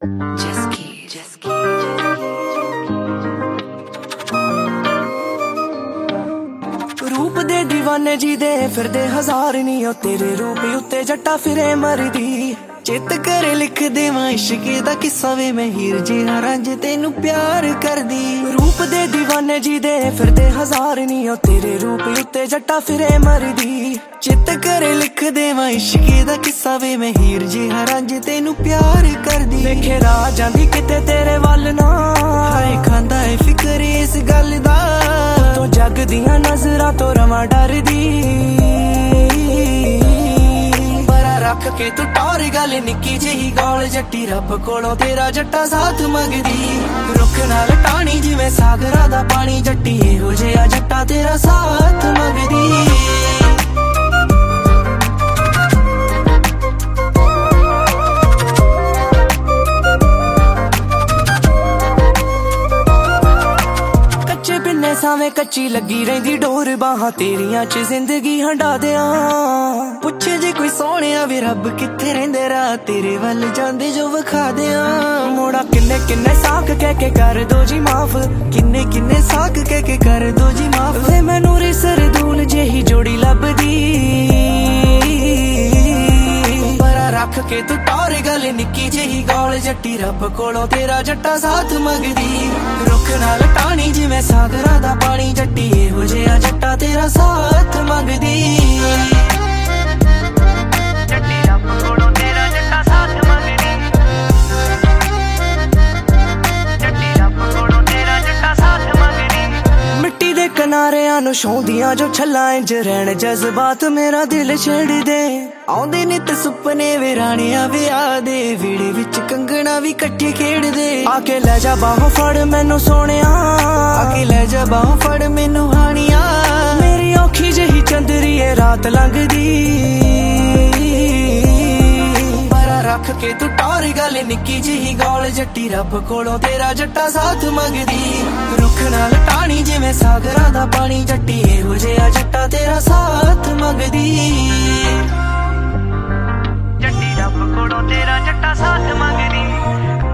रूप दे दीवाने जी दे फिरदे हजार नी ओ तेरे रूप उत्ते जट्टा फिरे मरदी चित करे लिख देवां इश्क दा किस्सा वे मैं हीर जी रंज तेनू प्यार करदी। रूप दे दीवाने जी दे फिरदे हजार नी ओ तेरे रूप उत्ते जट्टा फिरे मरदी चित करे लिख देवां इश्क दा किस्सा वे मैं हीर जी रंज तेनू प्यार करदी। देखे राह जांदी किते तेरे वल ना हाय खांदा है फिकर इस गल दा तो जग दियां नजरां तो रवां डरदी रख के तू टौर गल निक्की जही गौल जट्टी रब कोलों तेरा जट्टा साथ मंगदी। रुख नाल टाणी जिवें सागरा दा पानी जट्टी इहो जिहा जट्टा तेरा साथ मंगदी। सावें कच्ची लगी रहिंदी डोर बाहां तेरियां च जिंदगी हंडा दियां पुछे जे कोई सोहणिया वे रब कित्थे रहिंदे राह तेरे वल जांदे जो विखा दियां। मोड़ा किन्ने किन्ने साख कह के कर दो जी माफ किन्ने किन्ने साख कह के कर दो जी माफ वे मैनू रे सरदूल जेही जोड़ी लभदी रख के तू टौर गल निक्की जही गौल जट्टी रब कोलों तेरा जट्टा साथ मंगदी। रुख नाल टाणी जिवें सागरा दा पानी जट्टी इहो जिहा जट्टा तेरा साथ मंगदी। जट्टी रब कोलों तेरा जट्टा साथ मंगदी जट्टी रब कोलों तेरा जट्टा साथ मंगदी। मिट्टी दे किनारियां नूं छौंदियां जो छल्लां इंज रहण जज्बात मेरा दिल छेड़ दे आउंदे नित सुपने वे राणिया विआह दे विड़े विच कंगना भी कट्ठे खेड़दे आके लै जा बाहों फड़ मैनू सोहणिया आके लै जा बाहों फड़ मैनू हानिया मेरी औखी जही चंदरीए रात लंघदी रख के तू टौर गल निक्की जही गौल जट्टी रब कोलों तेरा जट्टा साथ मंगदी। रुख नाल टाणी जिवें सागरा दा पानी जट्टी इहो जिहा जट्टा तेरा साथ मंगदी। जट्टी रब कोलों तेरा जट्टा साथ मंगदी